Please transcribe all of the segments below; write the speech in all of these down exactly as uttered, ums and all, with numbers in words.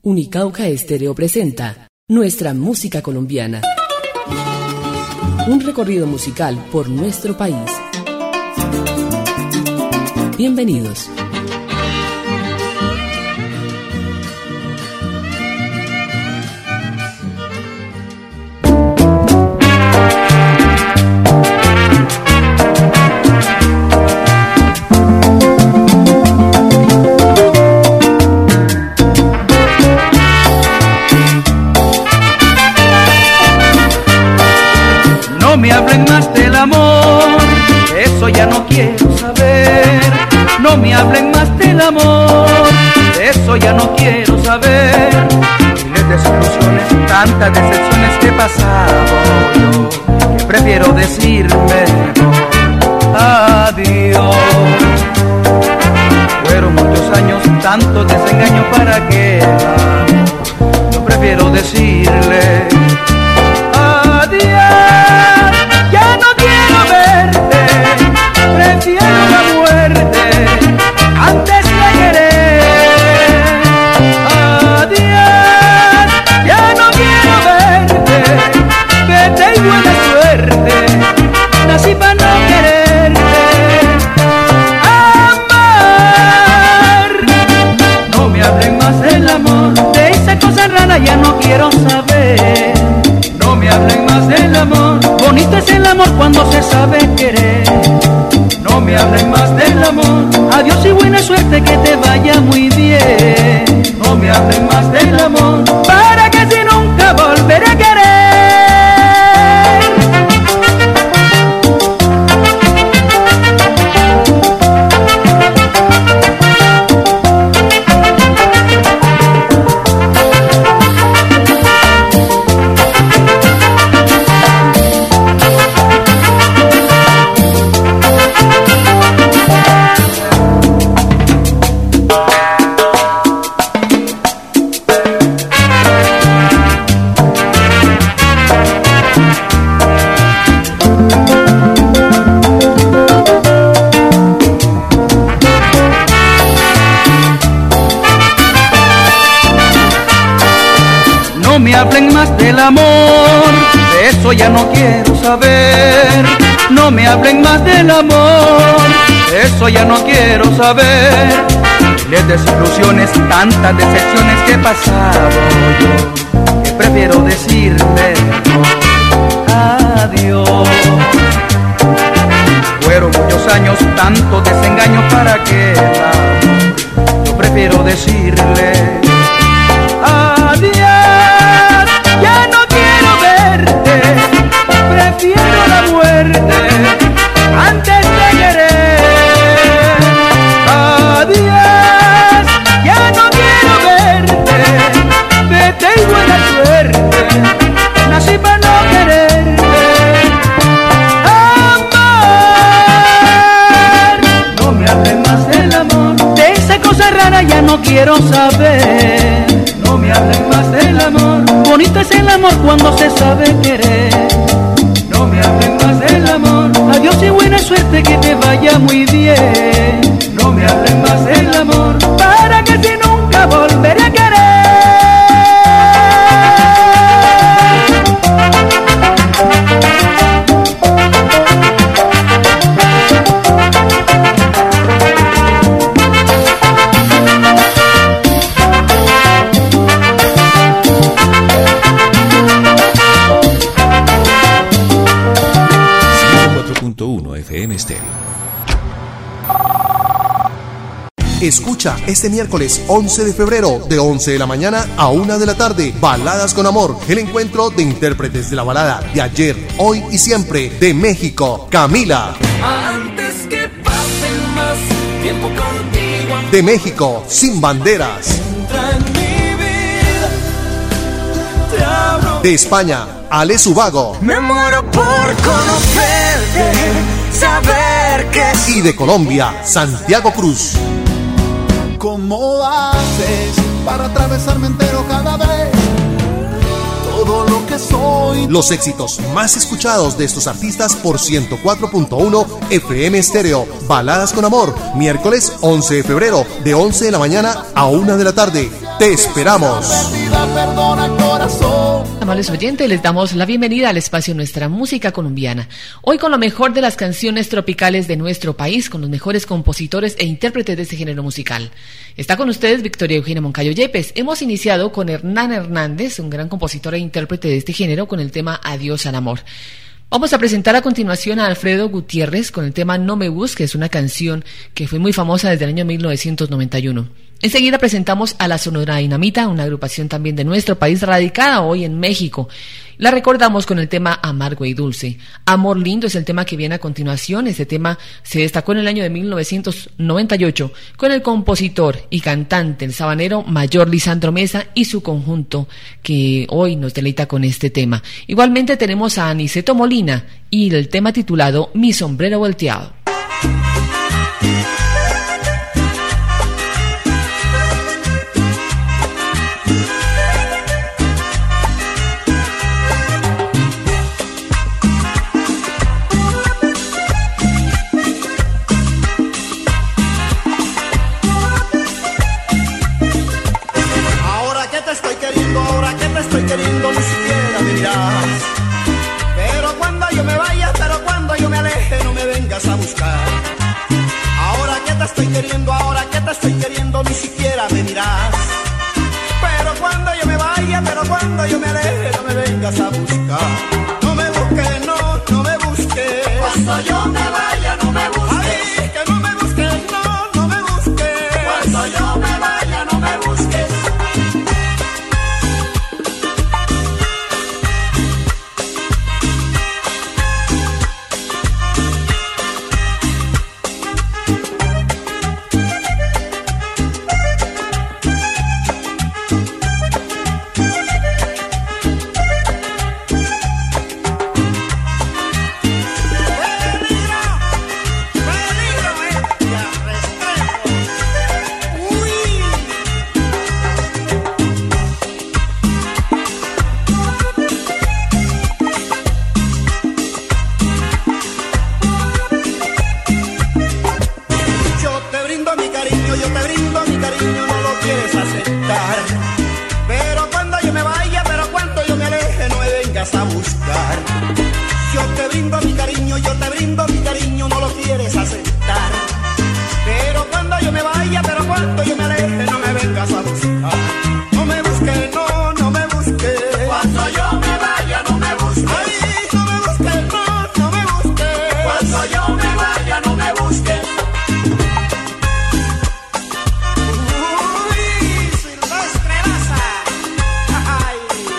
Unicauca Estéreo presenta Nuestra Música Colombiana. Un recorrido musical por nuestro país. Bienvenidos. No me hablen más del amor, eso ya no quiero saber. No me hablen más del amor, eso ya no quiero saber. Miles de desilusiones, tantas decepciones que he pasado yo, que prefiero decirme adiós. Fueron muchos años, tantos desengaños para que el amor, yo prefiero decirle adiós. Ya no quiero verte, prefiero la muerte antes de querer. Adiós, ya no quiero verte, vete y buena suerte, nací para no quererte. Amar, no me hablen más del amor, de esa cosa rara ya no quiero saber. No me hablen más del amor, bonito es el amor cuando se sabe querer. No me hablen más del amor, adiós y buena suerte, que te vaya muy bien. No me hablen más del amor, para que si nunca volveré a querer. No me hablen más del amor, de eso ya no quiero saber. No me hablen más del amor, de eso ya no quiero saber. Miles de desilusiones, tantas decepciones que he pasado yo, que prefiero decirle adiós. Fueron muchos años, tantos desengaños para que el amor, yo prefiero decirle adiós. Ya no quiero verte, prefiero la muerte antes de querer. Adiós, ya no quiero verte, vete y buena suerte, nací para no quererte. Amar, no me hablen más del amor, de esa cosa rara ya no quiero saber. No me hablen más del amor, bonito es el amor cuando se sabe querer. No me hablen más del amor, adiós y buena suerte, que te vaya muy bien. No me hablen más del amor, para que si nunca volveré a querer. F M Stereo. Escucha este miércoles once de febrero de once de la mañana a una de la tarde Baladas con Amor, el encuentro de intérpretes de la balada de ayer, hoy y siempre de México. Camila. Antes que pase más tiempo contigo. De México, Sin Banderas. Entra en mi vida, te abro. De España, Ale Subago. Me muero por conocerte, saber que. Y de Colombia, Santiago Cruz. ¿Cómo haces para atravesarme entero cada vez? Todo lo que soy. Los éxitos más escuchados de estos artistas por ciento cuatro punto uno F M Stereo. Baladas con Amor, miércoles once de febrero de once de la mañana a una de la tarde. Te esperamos. Perdona, corazón. Amables oyentes, les damos la bienvenida al espacio Nuestra Música Colombiana. Hoy con lo mejor de las canciones tropicales de nuestro país, con los mejores compositores e intérpretes de este género musical. Está con ustedes Victoria Eugenia Moncayo Yepes. Hemos iniciado con Hernán Hernández, un gran compositor e intérprete de este género, con el tema Adiós al Amor. Vamos a presentar a continuación a Alfredo Gutiérrez con el tema No me busques, una canción que fue muy famosa desde el año mil novecientos noventa y uno. Enseguida presentamos a la Sonora Dinamita, una agrupación también de nuestro país, radicada hoy en México. La recordamos con el tema Amargo y Dulce. Amor Lindo es el tema que viene a continuación. Este tema se destacó en el año de mil novecientos noventa y ocho con el compositor y cantante, el sabanero mayor Lisandro Mesa y su conjunto, que hoy nos deleita con este tema. Igualmente tenemos a Aniceto Molina y el tema titulado Mi Sombrero Volteado. Estoy queriendo, ni siquiera me dirás. Pero cuando yo me vaya, pero cuando yo me aleje, no me vengas a buscar. Ahora que te estoy queriendo, ahora que te estoy queriendo, ni siquiera me dirás. Pero cuando yo me vaya, pero cuando yo me aleje, no me vengas a buscar. No me busques, no, no me busques. Cuando yo me vaya, no me busques. Ay, que no me busques, no, no me busques. Cuando yo me vaya, no me busques. A buscar. Yo te brindo mi cariño, yo te brindo mi cariño, no lo quieres aceptar. Pero cuando yo me vaya, pero cuando yo me aleje, no me vengas a buscar. No me busques, no, no me busques. Cuando yo me vaya, no me busques. Ay, no me busques, no, no me busques. Cuando yo me vaya, no me busques. Uy, Silvestre Laza. Ay.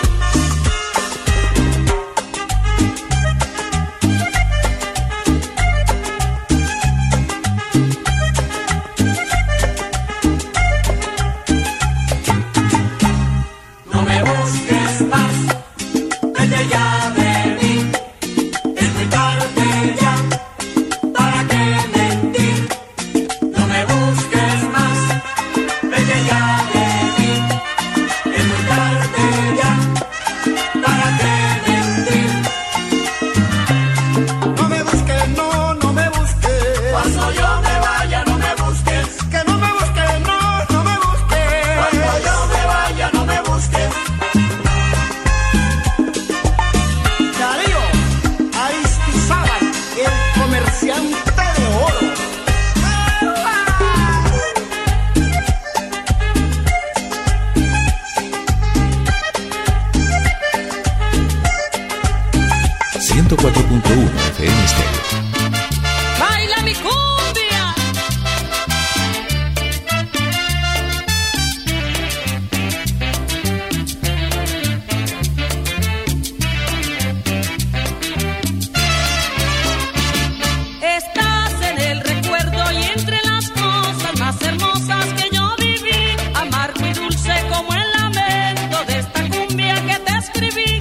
ciento cuatro punto uno F M Stereo. ¡Baila mi cumbia! Estás en el recuerdo y entre las cosas más hermosas que yo viví, amargo y dulce como el lamento de esta cumbia que te escribí.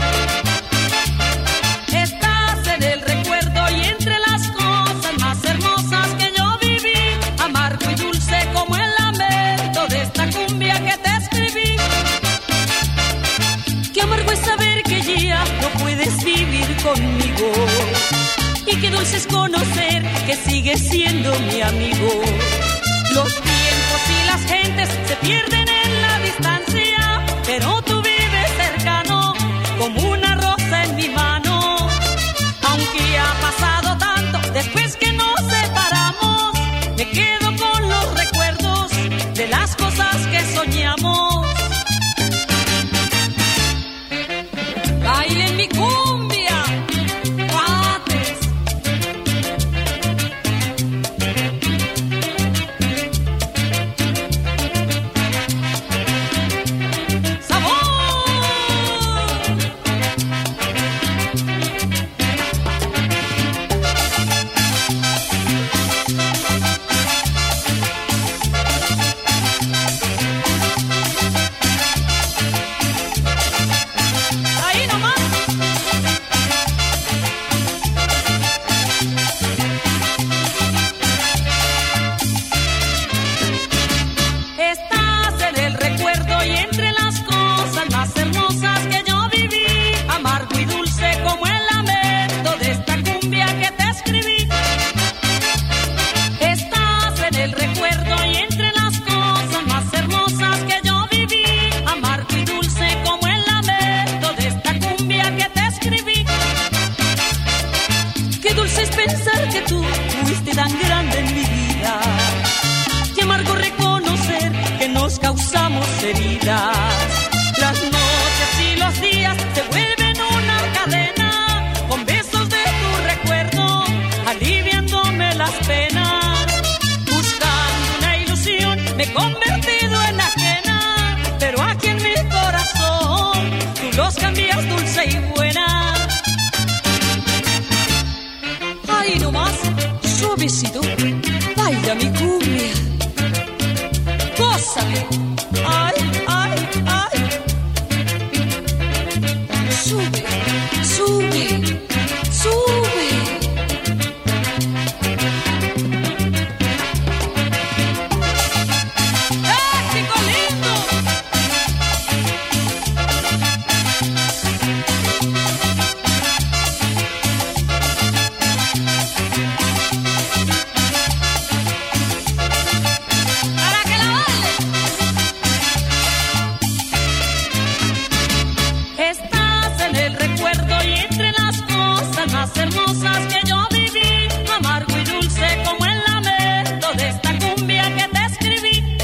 Conmigo, y qué dulce es conocer que sigues siendo mi amigo. Los tiempos y las gentes se pierden en la distancia. tenemos heridas. Las noches y los días se vuelven una cadena, con besos de tu recuerdo, aliviándome las penas. Buscando una ilusión me he convertido en ajena, pero aquí en mi corazón tú los cambias dulce y buena. Ahí nomás, suavecito, baila mi cumbia. Gózame, ay, ay, ay. Sube, sube, sube. ¡Eh, chico lindo! Hermosas que yo viví, amargo y dulce como el lamento de esta cumbia que te escribí.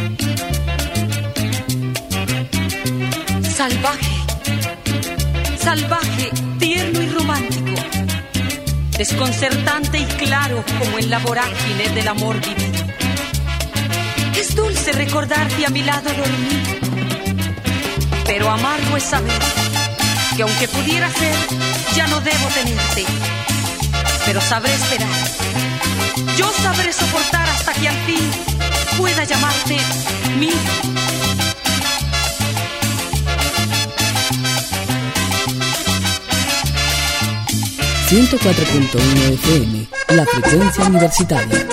Salvaje, salvaje, tierno y romántico, desconcertante y claro como en la vorágine del amor vivido. Es dulce recordarte a mi lado dormir, pero amargo es saber que aunque pudiera ser, ya no debo tenerte, pero sabré esperar. Yo sabré soportar hasta que al fin pueda llamarte mío. ciento cuatro punto uno F M, la frecuencia universitaria.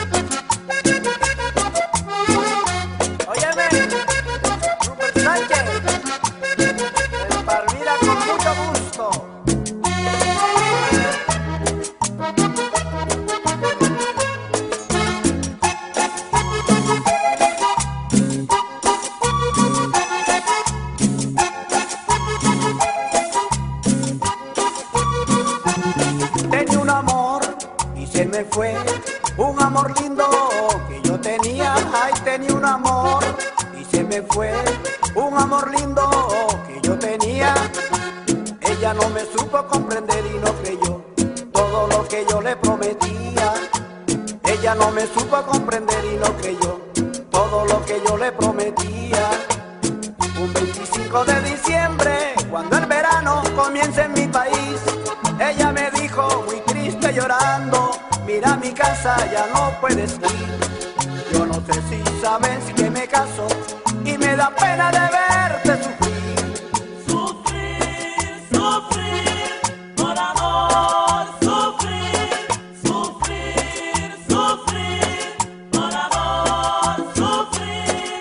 Ya no puedes ir. Yo no sé si sabes que me caso y me da pena de verte sufrir. Sufrir, sufrir, por amor, sufrir, sufrir, sufrir, por amor, sufrir.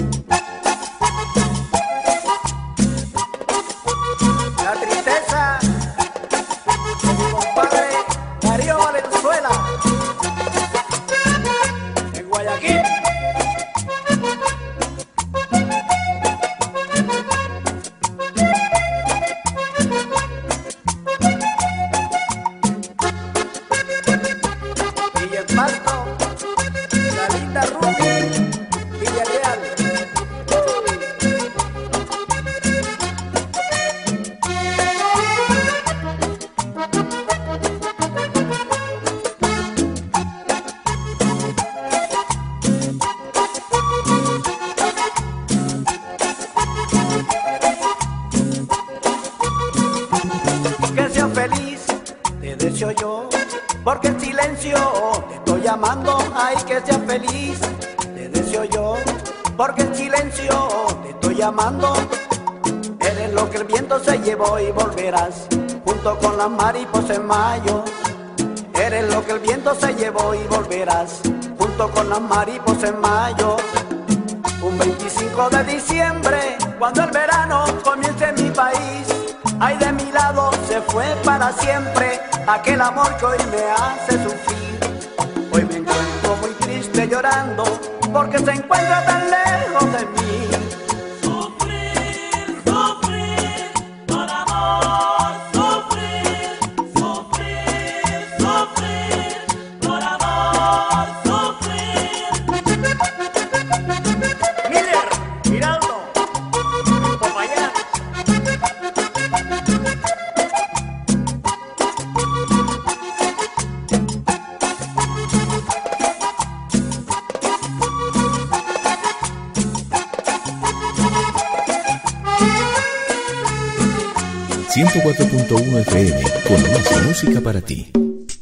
La tristeza de mi compadre Darío Valenzuela. Porque en silencio te estoy llamando, ay que seas feliz, te deseo yo. Porque en silencio te estoy llamando, eres lo que el viento se llevó y volverás, junto con las mariposas en mayo. Eres lo que el viento se llevó y volverás, junto con las mariposas en mayo. Un veinticinco de diciembre, cuando el verano comience en mi país, ay de mi lado se fue para siempre aquel amor que hoy me hace sufrir. Hoy me encuentro muy triste llorando porque se encuentra tan lejos de mí. Sufrir, sufrir, por amor, sufrir, sufrir, sufrir, por amor, sufrir. Miller, mira ciento cuatro punto uno F M, con más música para ti.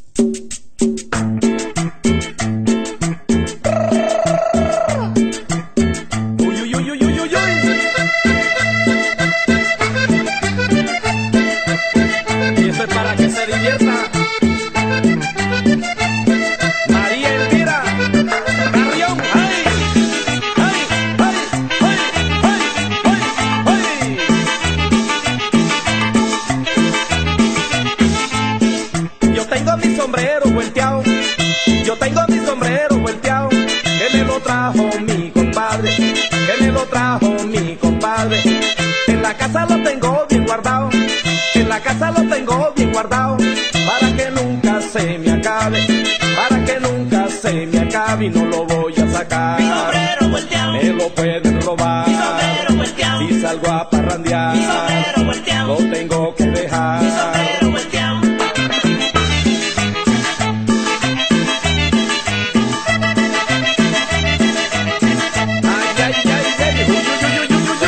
Y no lo voy a sacar. Mi sombrero volteado. Me lo pueden robar. Mi sombrero volteado. Si salgo a parrandear. Mi sombrero volteado. Lo tengo que dejar. Mi sombrero volteado. Ay, ay, ay, ay. Uy, uy, uy, uy, uy,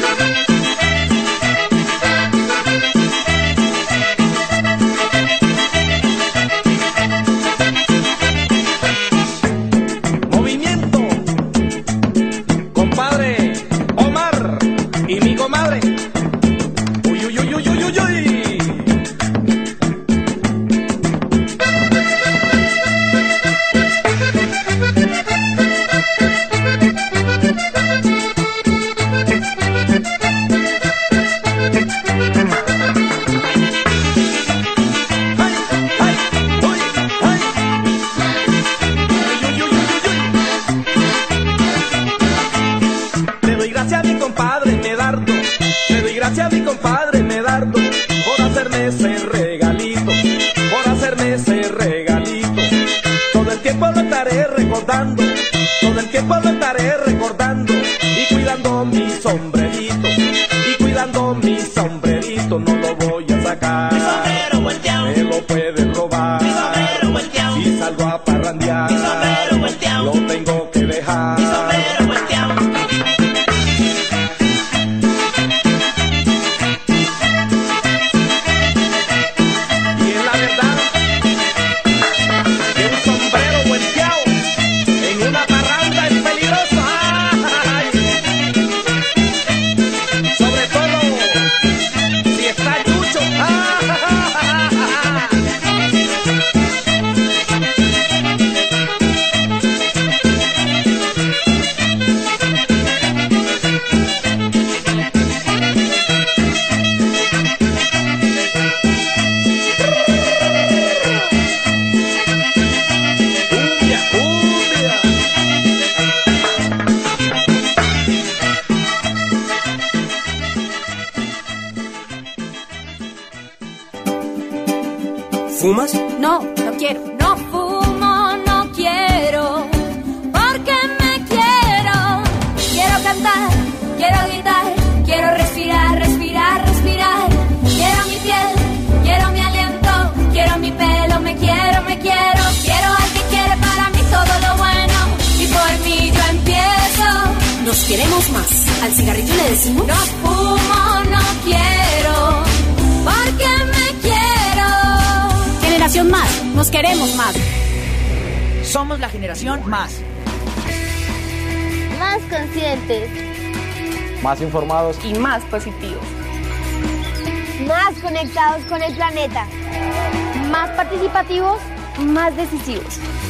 ¿Fumas? No, no quiero. No fumo, no quiero, porque me quiero. Quiero cantar, quiero gritar, quiero respirar, respirar, respirar. Quiero mi piel, quiero mi aliento, quiero mi pelo, me quiero, me quiero. Quiero al que quiere para mí todo lo bueno, y por mí yo empiezo. Nos queremos más. ¿Al cigarrillo le decimos? No fumo, no quiero, porque me quiero. Generación Más, nos queremos más. Somos la generación Más. Más conscientes. Más informados. Y más positivos. Más conectados con el planeta. Más participativos, más decisivos.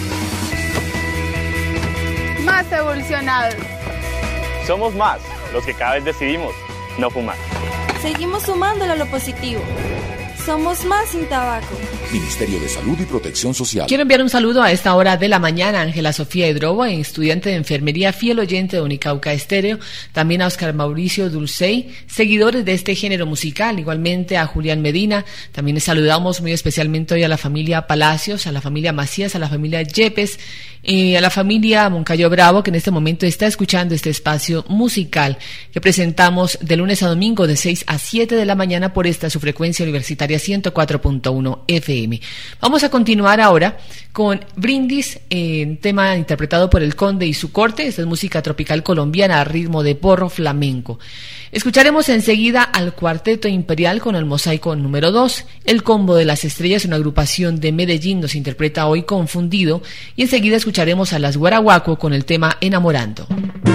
Más evolucionados. Somos más los que cada vez decidimos no fumar. Seguimos sumándolo a lo positivo. Somos más sin tabaco. Ministerio de Salud y Protección Social. Quiero enviar un saludo a esta hora de la mañana a Ángela Sofía Hidrobo, estudiante de enfermería, fiel oyente de Unicauca Estéreo, también a Oscar Mauricio Dulcey, seguidores de este género musical, igualmente a Julián Medina. También les saludamos muy especialmente hoy a la familia Palacios, a la familia Macías, a la familia Yepes y a la familia Moncayo Bravo, que en este momento está escuchando este espacio musical que presentamos de lunes a domingo de seis a siete de la mañana por esta su frecuencia universitaria Estéreo ciento cuatro punto uno F M. Vamos a continuar ahora con Brindis, eh, tema interpretado por El Conde y su corte. Esta es música tropical colombiana a ritmo de porro flamenco. Escucharemos enseguida al Cuarteto Imperial con el Mosaico número dos. El Combo de las Estrellas, una agrupación de Medellín, nos interpreta hoy Confundido. Y enseguida escucharemos a las Guaraguaco con el tema Enamorando.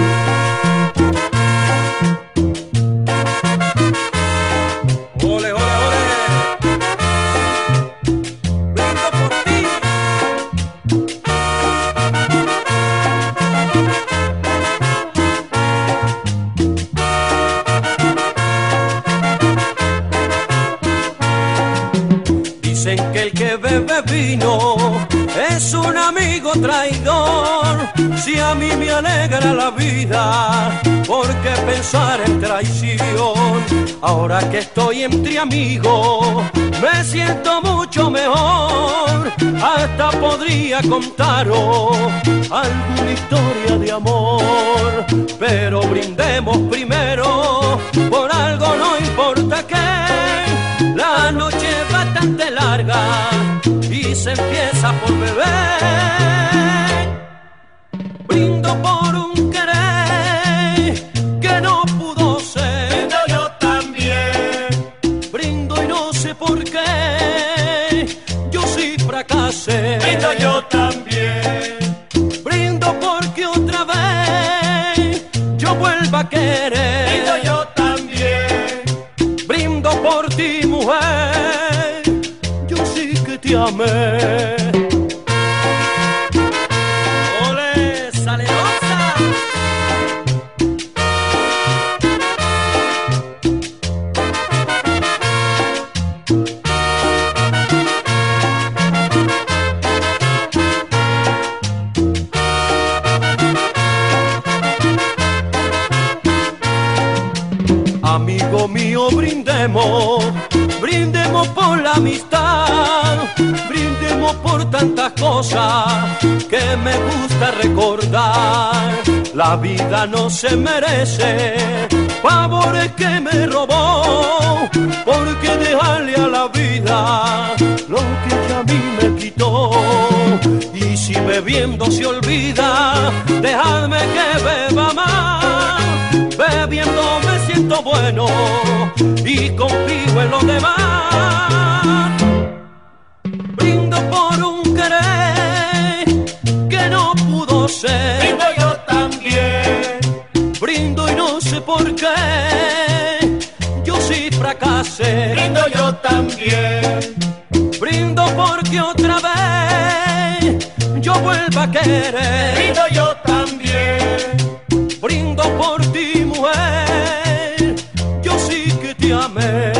Vino es un amigo traidor. Si a mí me alegra la vida, ¿por qué pensar en traición? Ahora que estoy entre amigos, me siento mucho mejor. Hasta podría contaros alguna historia de amor. Pero brindemos primero por algo, no importa qué. La noche es bastante larga y se empieza por beber. Brindo por un querer que no pudo ser. Brindo yo también. Brindo y no sé por qué yo sí fracasé. Brindo yo también. Brindo porque otra vez yo vuelva a querer. Brindo yo también. Brindo por ti, mujer, yo sí que te amé. ¡Ole, salerosa! Amigo mío, brindemos, brindemos por la amistad, brindemos por tantas cosas que me gusta recordar. La vida no se merece favores que me robó, porque dejarle a la vida lo que ella a mí me quitó. Y si bebiendo se olvida, dejadme que beba más. Bebiendo me siento bueno y confío en los demás. Brindo por un querer que no pudo ser. Brindo yo también. Brindo y no sé por qué yo sí fracasé. Brindo yo también. Brindo porque otra vez yo vuelva a querer. Brindo yo también. Brindo por ti, mujer, yo sí que te amé.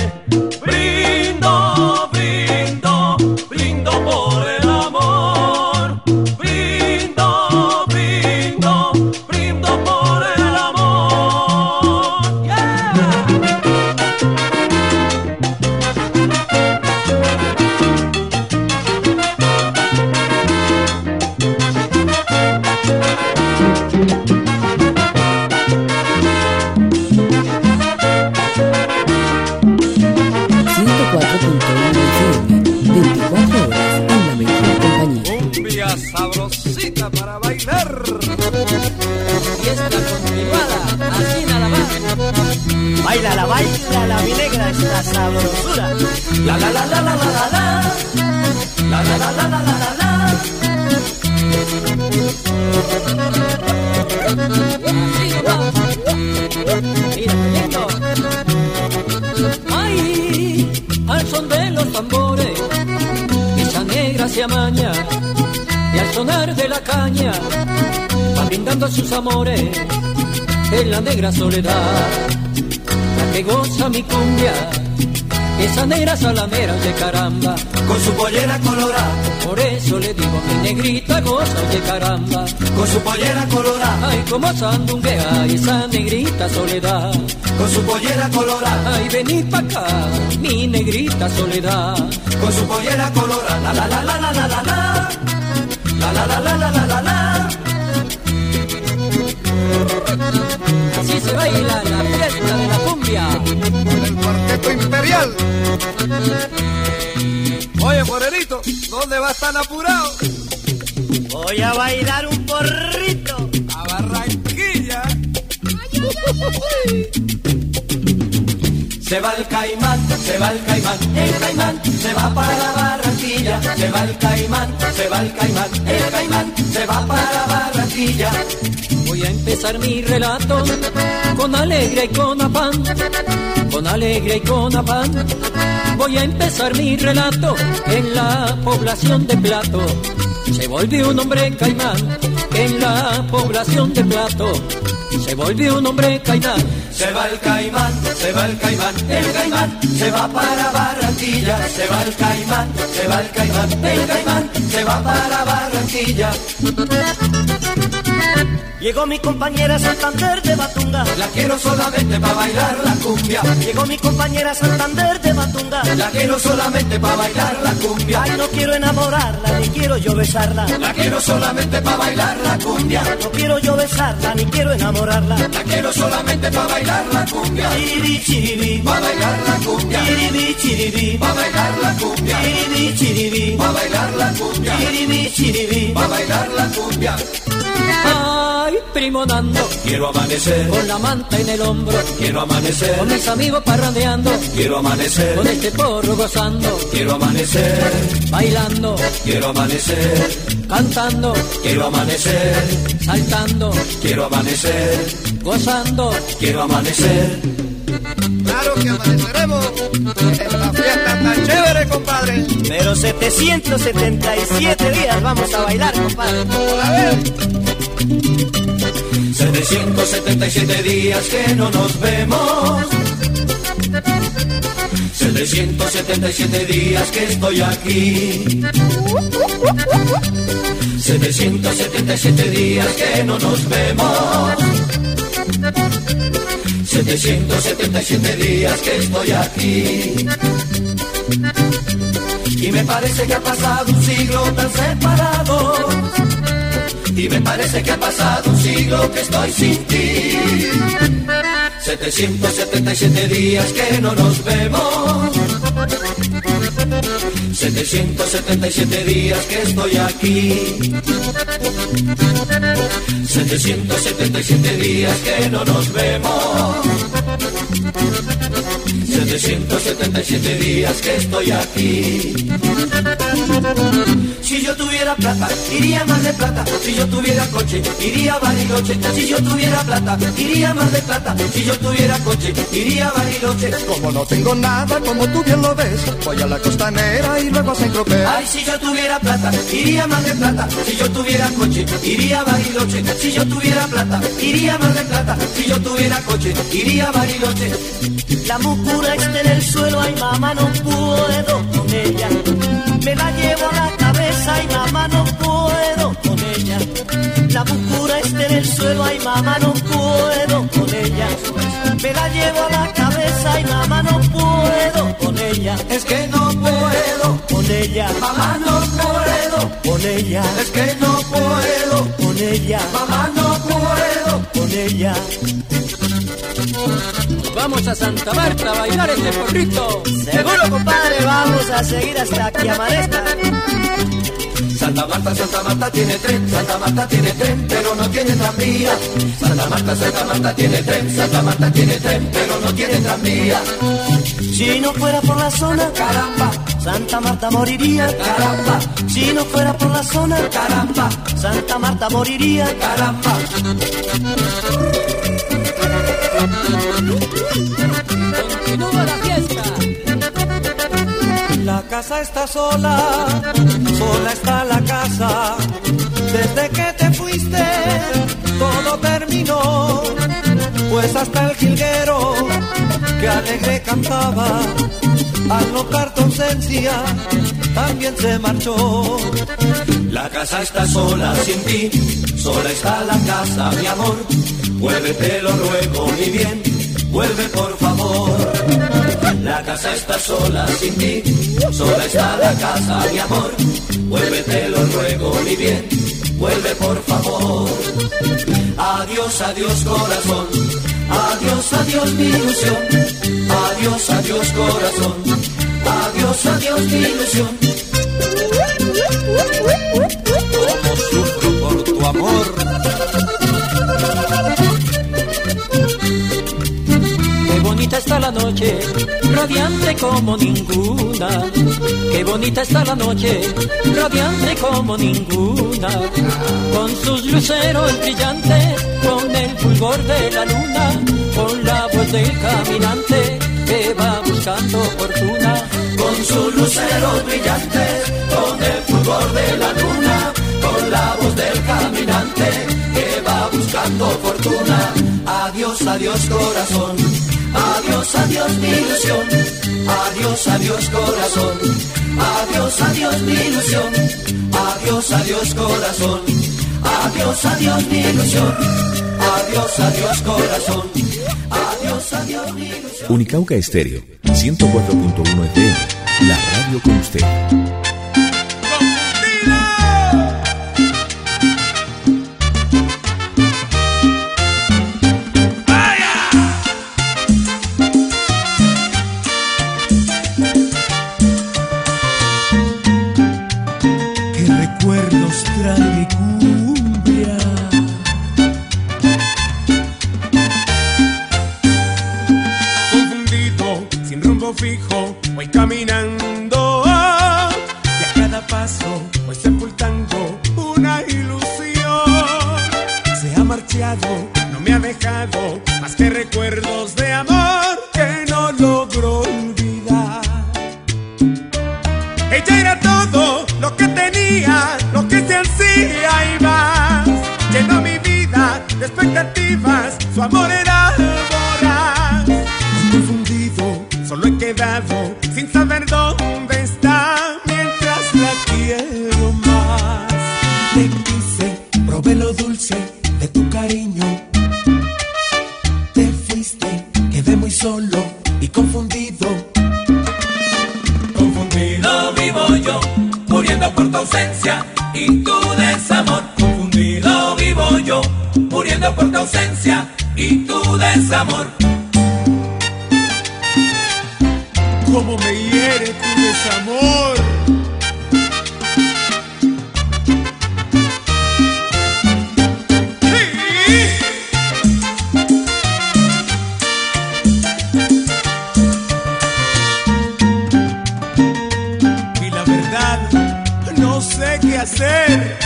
Brindo, brindo, brindo por el amor. Brindo, brindo, brindo por el amor. Yeah. Sabrosita para bailar. Y esta continuada, así nada más. Baila, baila, la mi negra, esta sabrosura. La la la la la la la la. La la la la la la la la. Así nomás. Mira qué lindo. Ay, al son de los tambores, esa negra se amaña. Y al sonar de la caña va brindando a sus amores en la negra soledad, la que goza mi cumbia, esa negra salamera de caramba, con su pollera colorada. Por eso le digo, mi negrita goza de caramba, con su pollera colorada. Ay, como sandunguea esa negrita soledad, con su pollera colorada. Ay, venid pa' acá, mi negrita soledad, con su pollera colorada. La la la la la la la. La la la la la la la la. Así se baila la fiesta de la cumbia. con el cuarteto imperial. Oye, Morelito, ¿dónde vas tan apurado? Voy a bailar un porrito a Barranquilla. Se va el caimán, se va el caimán, el caimán se va para Barranquilla. Se va el caimán, se va el caimán, el caimán se va para Barranquilla. Voy a empezar mi relato con alegría y con afán, con alegría y con afán. Voy a empezar mi relato en la población de Plato. Se volvió un hombre caimán en la población de Plato. Se volvió un hombre caimán. Se va el caimán, se va el caimán, el caimán se va para Barranquilla. Se va el caimán, se va el caimán, el caimán se va para Barranquilla. Llegó mi compañera Santander de Batunga. La quiero solamente pa' bailar la cumbia. Llegó mi compañera Santander de Batunga. La quiero solamente pa' bailar la cumbia. Ay, no quiero enamorarla, ni quiero yo besarla. La quiero solamente pa' bailar la cumbia. No quiero yo besarla, ni quiero enamorarla. La quiero solamente pa' bailar la cumbia. Chiribi, chiribi, pa' bailar la cumbia. Chiribi, chiribi, pa' bailar la cumbia. Chiribi, chiribi, pa' bailar la cumbia. Chiribi, chiribi, pa' bailar la cumbia. Ay, primo Nando, quiero amanecer con la manta en el hombro. Quiero amanecer con mis amigos parrandeando. Quiero amanecer con este porro gozando. Quiero amanecer bailando. Quiero amanecer cantando. Quiero amanecer saltando. Quiero amanecer gozando. Quiero amanecer. Claro que amaneceremos en la fiesta tan chévere, compadre. Pero setecientos setenta y siete días vamos a bailar, compadre. A ver. setecientos setenta y siete días que no nos vemos. setecientos setenta y siete días que estoy aquí. setecientos setenta y siete días que no nos vemos. setecientos setenta y siete días que estoy aquí. Y me parece que ha pasado un siglo tan separado. Y me parece que ha pasado un siglo que estoy sin ti. setecientos setenta y siete días que no nos vemos. setecientos setenta y siete días que estoy aquí. setecientos setenta y siete días que no nos vemos. setecientos setenta y siete días que estoy aquí. Si yo tuviera plata, iría a Mar del Plata. Si yo tuviera coche, iría a Bariloche. Si yo tuviera plata, iría a Mar del Plata. Si yo tuviera coche, iría a Bariloche. Como no tengo nada, como tú bien lo ves, voy a la costanera y luego a Saint-Tropez. Ay, si yo tuviera plata, iría a Mar del Plata. Si yo tuviera coche, iría a Bariloche. Si yo tuviera plata, iría a Mar del Plata. Si yo tuviera coche, iría a Bariloche. La mucura está en el suelo, ay mamá no puedo con ella. Me la llevo a la cabeza, ay mamá no puedo con ella. La mucura está en el suelo, ay mamá no puedo con ella. Me la llevo a la cabeza, ay mamá no puedo con ella. Es que no puedo con ella, mamá no puedo con ella. Es que no puedo con ella, mamá no puedo con ella. Vamos a Santa Marta a bailar este porrito. Seguro, compadre, vamos a seguir hasta que amanezca. Santa Marta, Santa Marta tiene tren, Santa Marta tiene tren, pero no tiene tranvía. Santa Marta, Santa Marta tiene tren, Santa Marta tiene tren, pero no tiene tranvía. Si no fuera por la zona, caramba, Santa Marta moriría, caramba. Si no fuera por la zona, caramba, Santa Marta moriría, caramba. Continúa la fiesta. La casa está sola, sola está la casa. Desde que te fuiste, todo terminó. Pues hasta el jilguero, que alegre cantaba, al notar tu ausencia, también se marchó. La casa está sola sin ti, sola está la casa, mi amor. Vuelve, te lo ruego, mi bien, vuelve por favor. La casa está sola sin ti, sola está la casa, mi amor. Vuelve, te lo ruego, mi bien, vuelve por favor. Adiós, adiós corazón, adiós, adiós mi ilusión. Adiós, adiós corazón, adiós, adiós mi ilusión. Como sufro por tu amor. Qué bonita está la noche, radiante como ninguna. Qué bonita está la noche, radiante como ninguna. Con sus luceros brillantes, con el fulgor de la luna, con la voz del caminante que va buscando fortuna. Con sus luceros brillantes, con el fulgor de la luna, con la voz del caminante que va buscando fortuna. Adiós, adiós corazón, adiós, adiós mi ilusión. Adiós, adiós corazón, adiós, adiós mi ilusión. Adiós, adiós corazón, adiós, adiós mi ilusión. Adiós, adiós corazón, adiós, adiós mi ilusión. Unicauca Estéreo, ciento cuatro punto uno F M, la radio con usted. Fijo, voy caminando y a cada paso voy sepultando una ilusión. Se ha marchado, no me ha dejado más que recuerdos de amor que no logro olvidar. Ella era todo lo que tenía, lo que se ansía y más. Llenó mi vida de expectativas, su amor era voraz. Confundido, solo he quedado sin saber dónde está mientras la quiero más. Te quise, probé lo dulce de tu cariño. Te fuiste, quedé muy solo y confundido. Confundido vivo yo, muriendo por tu ausencia y tu desamor. Confundido vivo yo, muriendo por tu ausencia y tu desamor. Cómo me hiere tu desamor. Sí. Y la verdad, no sé qué hacer.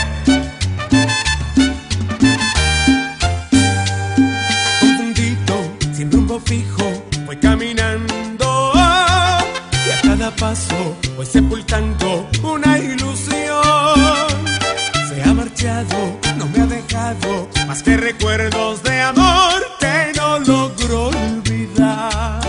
Confundido, sin rumbo fijo, voy caminando. Cada paso voy sepultando una ilusión. Se ha marchado, no me ha dejado más que recuerdos de amor que no logro olvidar.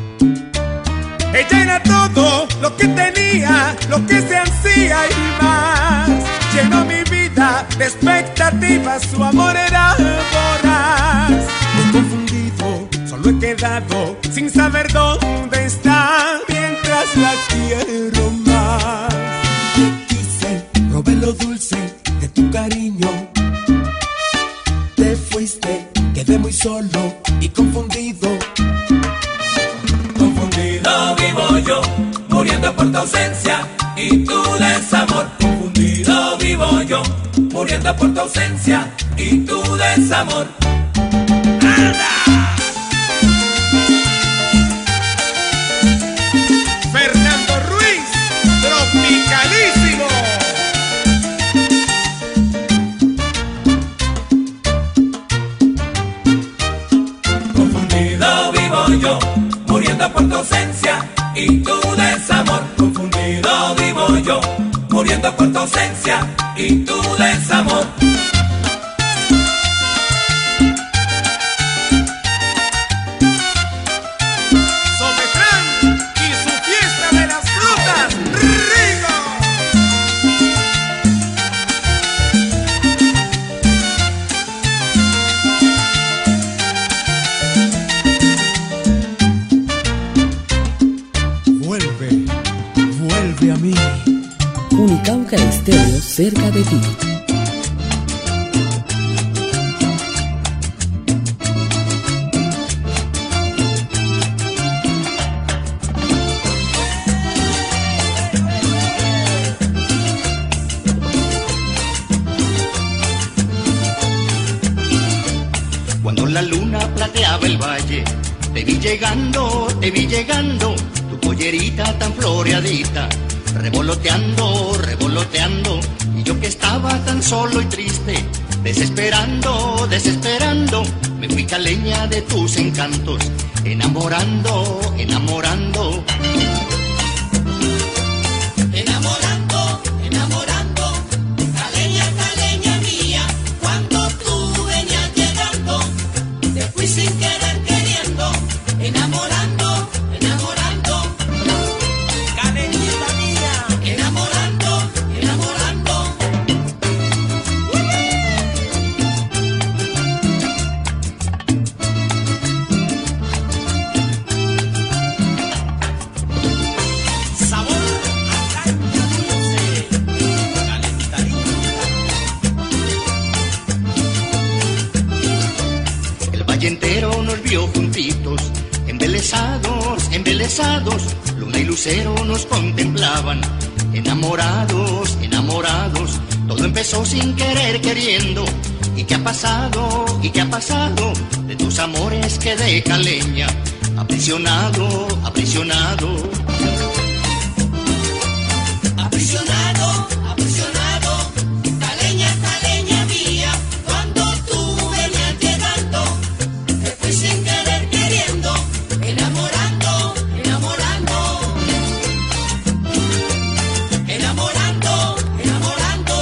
Ella era todo lo que tenía, lo que se ansía y más. Llenó mi vida de expectativas, su amor era voraz. Muy confundido, solo he quedado sin saber dónde está mientras la quiero más. Te quise, probé lo dulce de tu cariño. Te fuiste, quedé muy solo y confundido. Confundido vivo yo, muriendo por tu ausencia y tu desamor. Confundido vivo yo, muriendo por tu ausencia y tu desamor. ¡Anda! Tropicalísimo. Confundido vivo yo, muriendo por tu ausencia y tu desamor. Confundido vivo yo, muriendo por tu ausencia y tu desamor. Unicauca Estéreo, cerca de ti. plateaba el valle. Te vi llegando, te vi llegando, tu pollerita tan floreadita, revoloteando, revoloteando, y yo que estaba tan solo y triste, desesperando, desesperando, me fui caleña de tus encantos, enamorando, enamorando. Enamorando, enamorando, caleña, caleña mía, cuando tú venías llegando, te fui sin querer queriendo, enamorando, enamorando, caleñita mía, enamorando, enamorando. Sabor a caña dulce, El valle entero nos vio juntitos, embelesados, embelesados, luna y lucero nos contemplaban, enamorados, enamorados, todo empezó sin querer queriendo. ¿Y qué ha pasado? ¿Y qué ha pasado? De tus amores quedé caleña, aprisionado, aprisionado. Aprisionado, aprisionado, caleña, caleña mía, cuando tú venías llegando, te fui sin querer queriendo, enamorando, enamorando, enamorando, enamorando.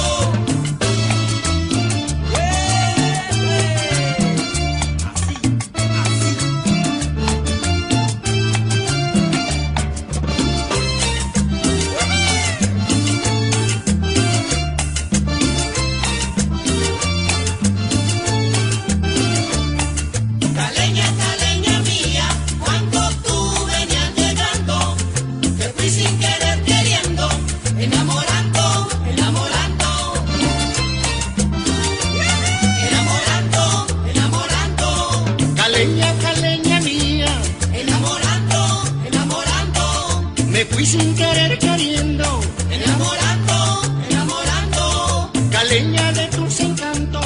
Caleña, caleña mía, cuando tú venías llegando, te fui sin querer queriendo, enamorando, enamorando, enamorando, enamorando, Caleña, caleña mía, enamorando, enamorando, me fui sin querer queriendo, enamorando, enamorando, caleña de tus encantos.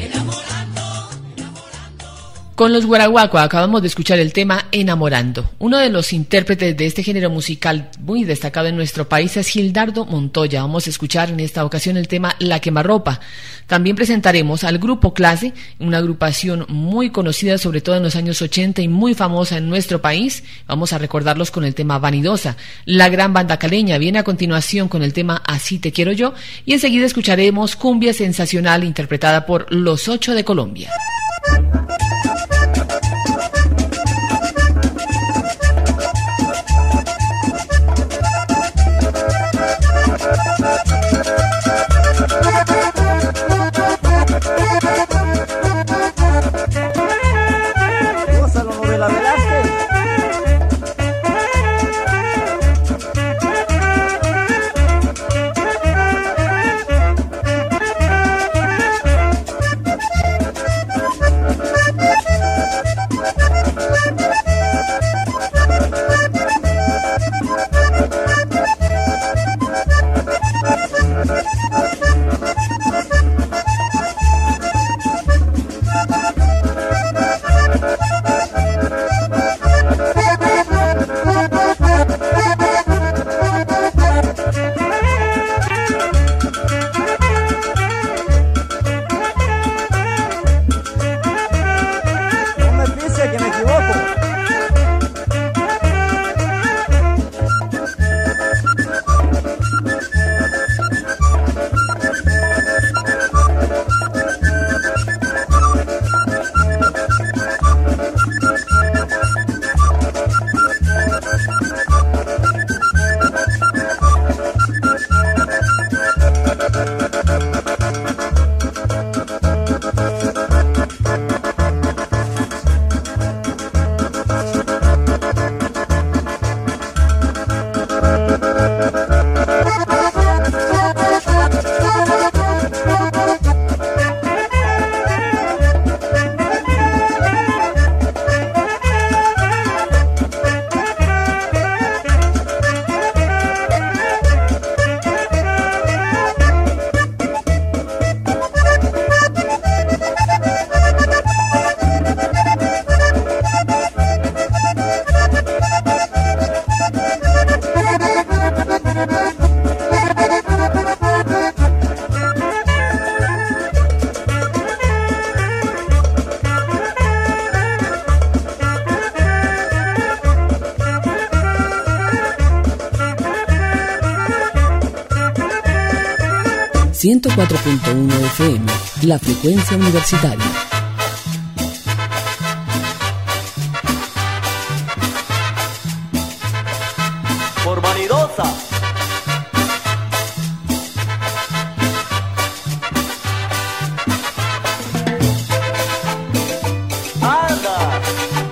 Con los Guaraguaco acabamos de escuchar el tema Enamorando. Uno de los intérpretes de este género musical muy destacado en nuestro país es Gildardo Montoya. Vamos a escuchar en esta ocasión el tema La Quemarropa. También presentaremos al Grupo Clase, una agrupación muy conocida sobre todo en los años ochenta y muy famosa en nuestro país. Vamos a recordarlos con el tema Vanidosa. La Gran Banda Caleña viene a continuación con el tema Así Te Quiero Yo, y enseguida escucharemos Cumbia Sensacional interpretada por Los Ocho de Colombia. Gózalo, Novela Velázquez. ciento cuatro punto uno F M, la frecuencia universitaria. Por vanidosa. Anda.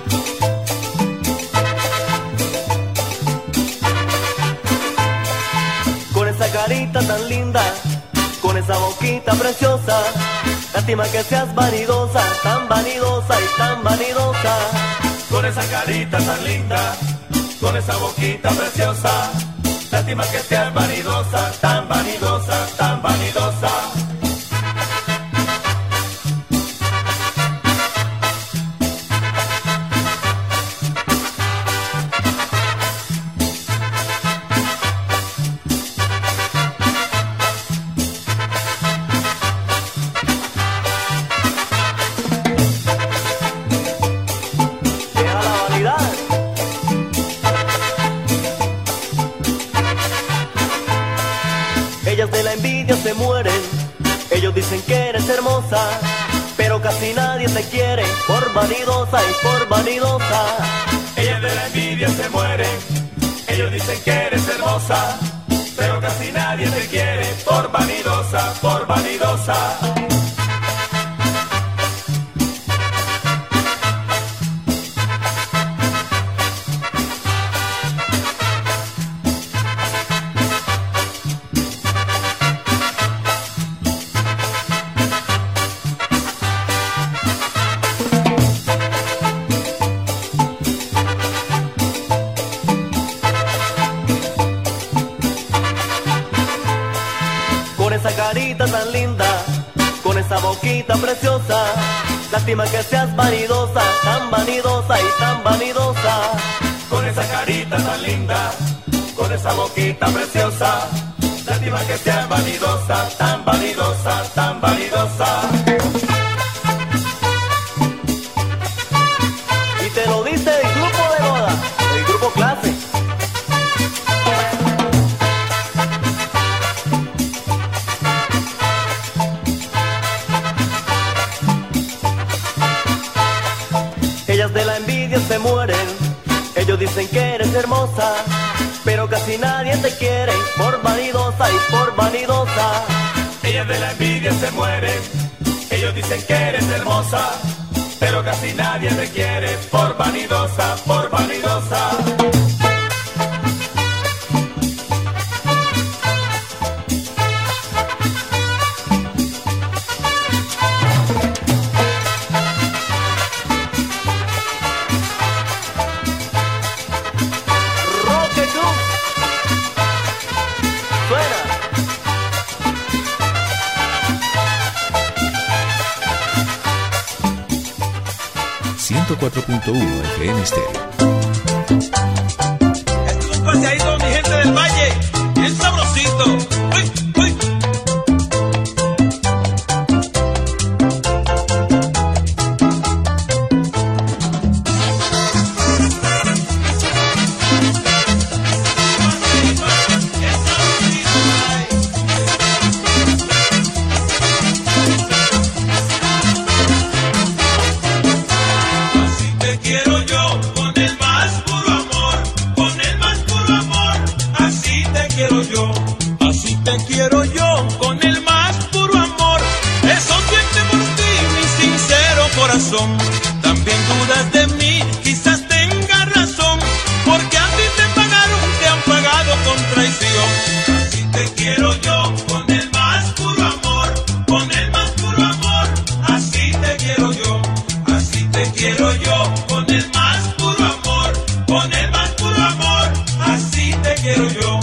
Con esa carita tan linda, con esa boquita preciosa, lástima que seas vanidosa, tan vanidosa y tan vanidosa. Con esa carita tan linda, con esa boquita preciosa, lástima que seas vanidosa, tan vanidosa, tan vanidosa. Se mueren, ellos dicen que eres hermosa, pero casi nadie te quiere por vanidosa y por vanidosa. Ellas de la envidia se mueren, ellos dicen que eres hermosa, pero casi nadie te quiere por vanidosa, por vanidosa. Tan linda, con esa boquita preciosa, lástima que seas vanidosa, tan vanidosa y tan vanidosa. Con esa carita tan linda, con esa boquita preciosa, lástima que seas vanidosa, tan vanidosa, tan vanidosa. Y te lo dice el grupo de moda, el grupo clase. De la envidia se mueren, ellos dicen que eres hermosa, pero casi nadie te quiere por vanidosa y por vanidosa. Ellas de la envidia se mueren, ellos dicen que eres hermosa, pero casi nadie te quiere por vanidosa, por vanidosa. ciento cuatro punto uno F M Stereo. Esto es un paseadito, mi gente del valle, bien sabrosito. ¡Uy, uy! También dudas de mí, quizás tengas razón, porque a ti te pagaron, te han pagado con traición. Así te quiero yo, con el más puro amor, con el más puro amor. Así te quiero yo, así te quiero yo, con el más puro amor, con el más puro amor. Así te quiero yo.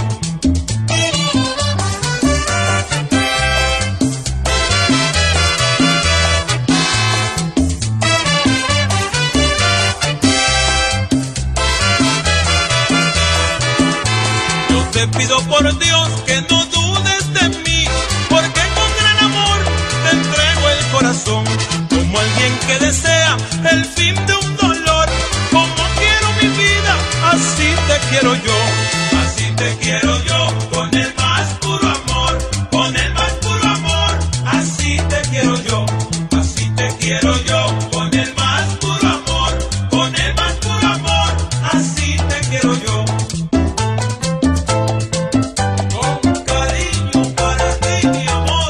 Te pido por Dios que no dudes de mí, porque con gran amor te entrego el corazón, como alguien que desea el fin de un dolor. Como quiero mi vida, así te quiero yo, así te quiero yo, con el más puro amor, con el más puro amor. quiero yo. Con cariño para ti, mi amor.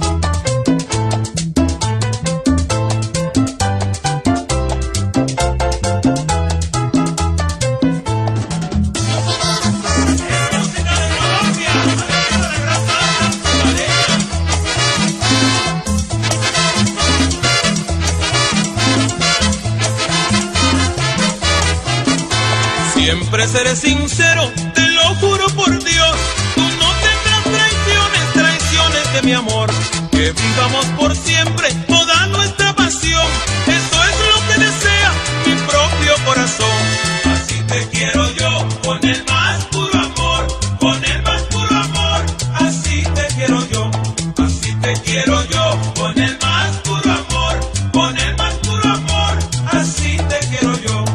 Siempre seré sincero, te lo juro por Dios. Tú no tendrás traiciones, traiciones de mi amor. Que vivamos por siempre toda nuestra pasión. Eso es lo que desea mi propio corazón. Así te quiero yo, con el más puro amor. Con el más puro amor. Así te quiero yo, así te quiero yo. Con el más puro amor. Con el más puro amor. Así te quiero yo.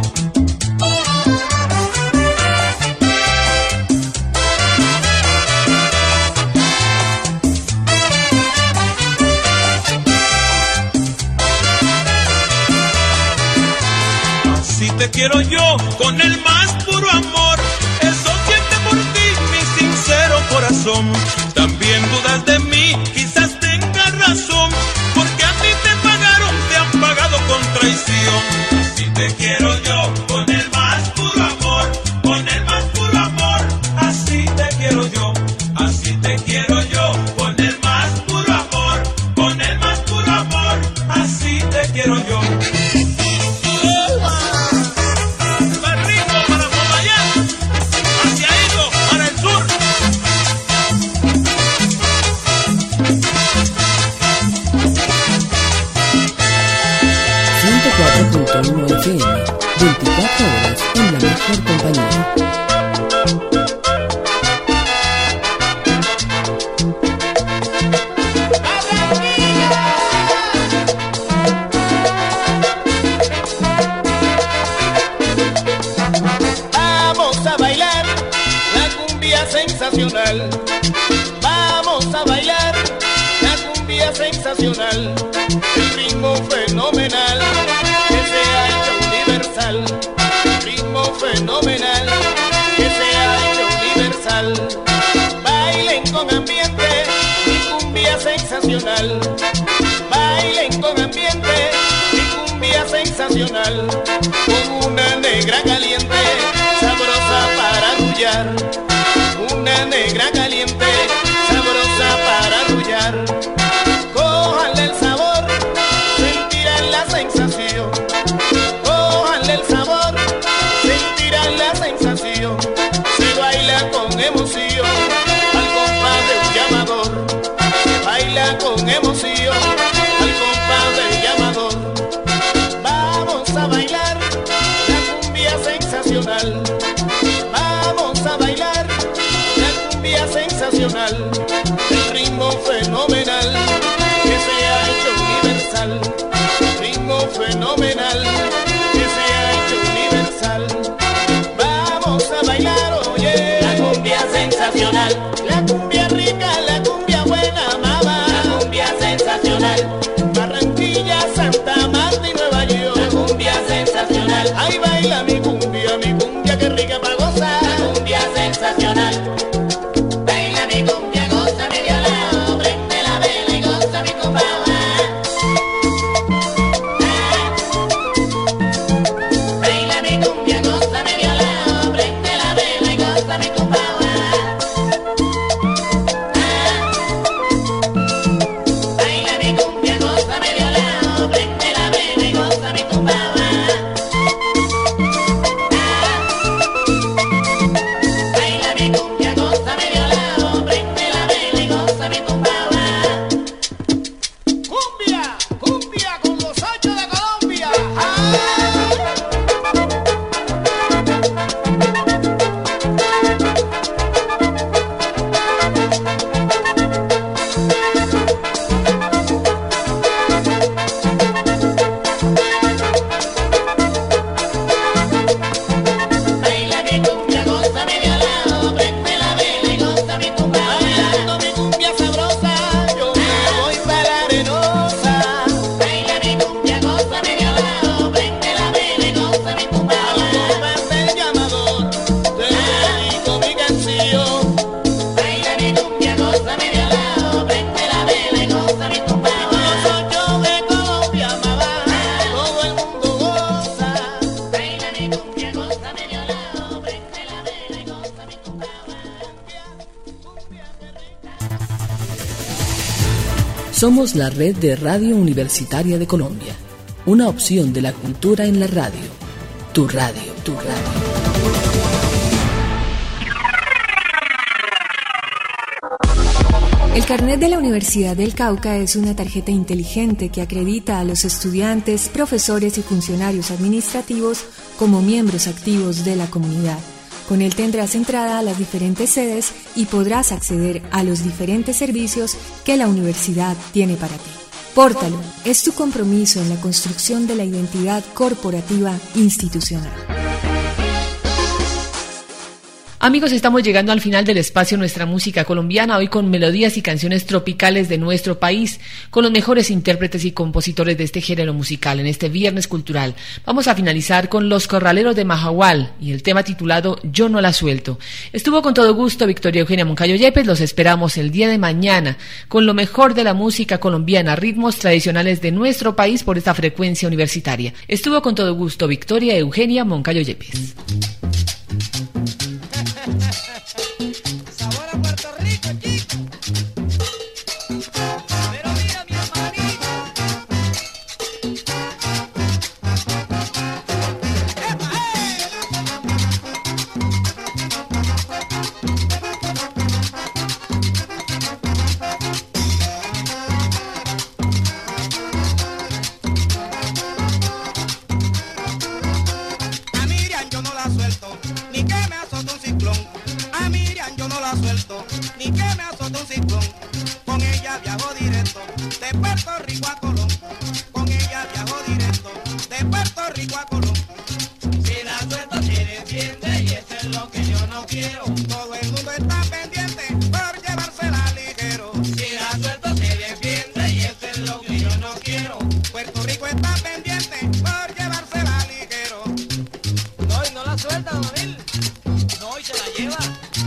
Así te quiero yo, con el más puro amor. Eso siente por ti mi sincero corazón. También dudas de mí, quizás tengas razón, porque a ti te pagaron, te han pagado con traición. Así te quiero yo, con el más puro amor. Con el más puro amor. Así te quiero yo, así te quiero yo. Con el más puro amor. Con el más puro amor. Así te quiero yo. ciento cuatro punto uno F M, veinticuatro horas en la mejor compañía. Vamos a bailar la cumbia sensacional. Vamos a bailar la cumbia sensacional. El ritmo fenomenal que se ha hecho universal. Ritmo fenomenal que se ha hecho universal. Bailen con ambiente mi cumbia sensacional. Bailen con ambiente mi cumbia sensacional. Con una negra caliente, sabrosa para arrullar. Una negra caliente, sabrosa para arrullar. Cójanle el sabor, sentirán la sensación. Cójanle el sabor, sentirán la sensación. Se baila con emoción al compás de un llamador. Se baila con emoción al compás del llamador. Vamos a bailar la cumbia sensacional. Vamos a bailar la cumbia sensacional. El ritmo fenomenal que se ha hecho universal. Ritmo fenomenal que se ha hecho universal. Vamos a bailar, oye, la cumbia sensacional. La cumbia rica, la cumbia buena, mamá. La cumbia sensacional. Barranquilla, Santa Marta y Nueva York. La cumbia sensacional. Ahí baila mi cumbia, mi cumbia que rica para gozar. La cumbia sensacional. Baila mi cumbia, goza mi violao, prende la vela y goza mi compa. Baila mi cumbia, goza mi violao, prende la vela y goza mi compa. Somos la red de Radio Universitaria de Colombia, una opción de la cultura en la radio. Tu radio, tu radio. El carnet de la Universidad del Cauca es una tarjeta inteligente que acredita a los estudiantes, profesores y funcionarios administrativos como miembros activos de la comunidad. Con él tendrás entrada a las diferentes sedes y podrás acceder a los diferentes servicios que la universidad tiene para ti. Pórtalo, es tu compromiso en la construcción de la identidad corporativa institucional. Amigos, estamos llegando al final del espacio Nuestra Música Colombiana, hoy con melodías y canciones tropicales de nuestro país, con los mejores intérpretes y compositores de este género musical en este Viernes Cultural. Vamos a finalizar con Los Corraleros de Majahual y el tema titulado Yo no la suelto. Estuvo con todo gusto Victoria Eugenia Moncayo Yepes, los esperamos el día de mañana con lo mejor de la música colombiana, ritmos tradicionales de nuestro país por esta frecuencia universitaria. Estuvo con todo gusto Victoria Eugenia Moncayo Yepes. Sabor a Puerto Rico, chico. Pero mira mi hermanito. ¡Epa, eh! A Miriam yo no la suelto, ni que me azote un ciclón. A Miriam yo no la suelto, ni que me azote un ciclón. Con ella viajo directo, de Puerto Rico a Colón. Con ella viajo directo, de Puerto Rico a Colón. Si la suelto se defiende y eso es lo que yo no quiero. Todo el mundo está pendiente por llevársela ligero. Si la suelto se defiende y eso es lo que yo no quiero. Puerto Rico está pendiente por llevársela ligero. No, y no la suelta, Donil. No, y se la lleva.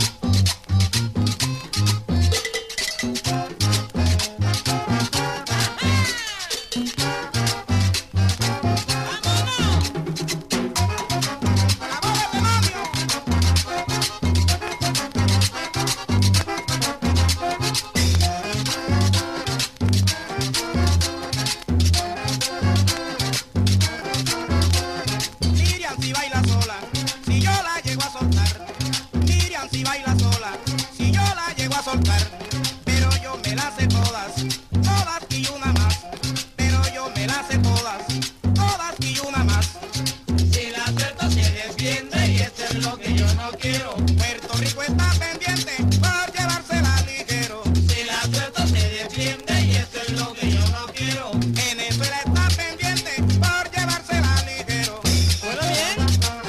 Miriam si baila sola, si yo la llego a soltar. Miriam si baila sola, si yo la llego a soltar. Pero yo me las sé todas, todas y una más. Pero yo me las sé todas, todas y una más. Si la suelto se defiende y eso es lo que yo no quiero. Puerto Rico está pendiente por llevársela ligero. Si la suelto se defiende y eso es lo que yo no quiero. Venezuela está pendiente por llevársela ligero. ¿Suena bien?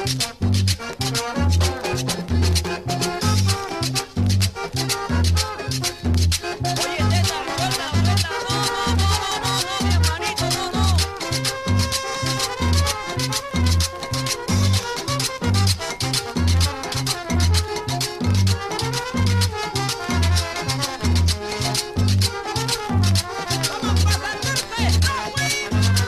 Oye, Teta, suelta, suelta. No, no, no, no, no, no, mi hermanito, no, no. Vamos a pasar perfecto, güey.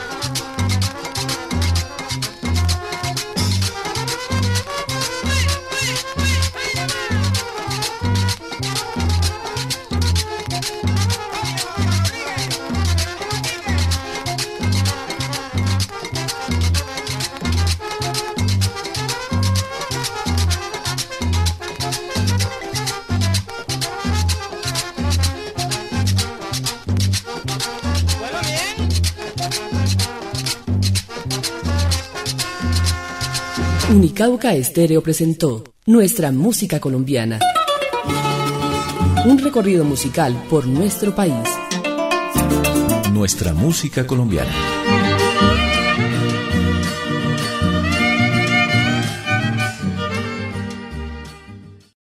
¿Suena bien? Unicauca Estéreo presentó Nuestra Música Colombiana. Un recorrido musical por nuestro país. Nuestra Música Colombiana.